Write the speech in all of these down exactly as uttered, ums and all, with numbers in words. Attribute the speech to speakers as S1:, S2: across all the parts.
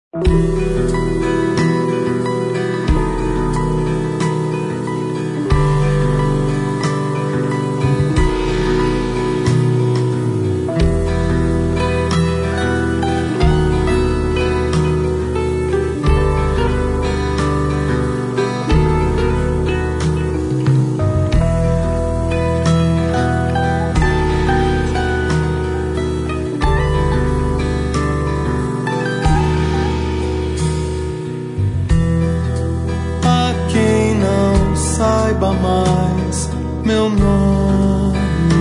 S1: Saiba mais meu nome,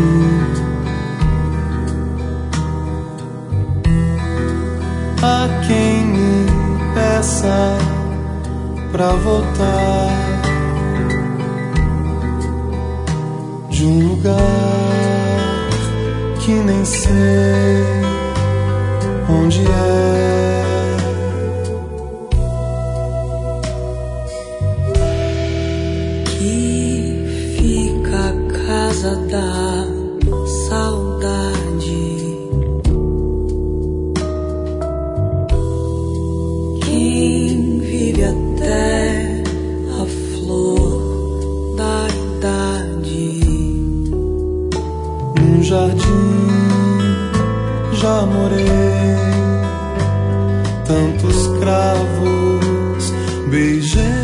S1: a quem me peça pra voltar de um lugar que nem sei onde é.
S2: Da saudade, quem vive até a flor da idade.
S1: Num jardim já morei, tantos cravos beijei.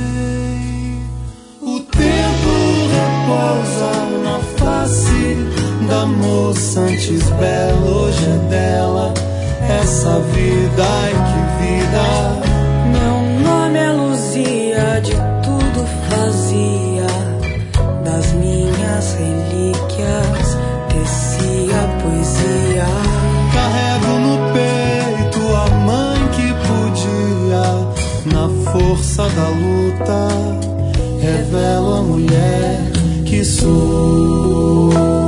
S1: Da moça antes bela, hoje é dela essa vida, ai que vida.
S2: Meu nome é Luzia, de tudo fazia, das minhas relíquias tecia poesia.
S1: Carrego no peito a mãe que podia, na força da luta revelo a mulher que sou.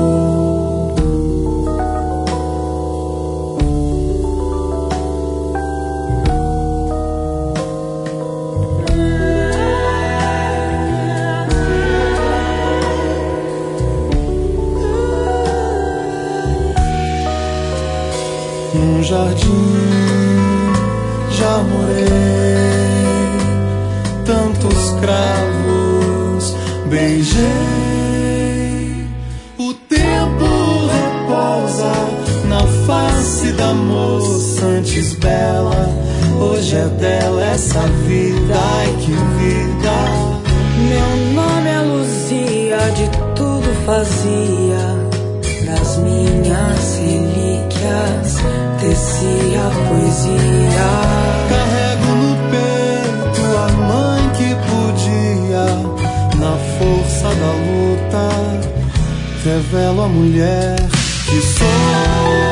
S1: Num jardim já morei, tantos cravos beijei. O tempo repousa na face da moça antes bela, hoje é dela essa vida, ai que vida.
S2: Meu nome é Luzia, de tudo fazia, das minhas relíquias tecia poesia.
S1: Carrego no peito a mãe que podia, na força da luta revelo a mulher que sou.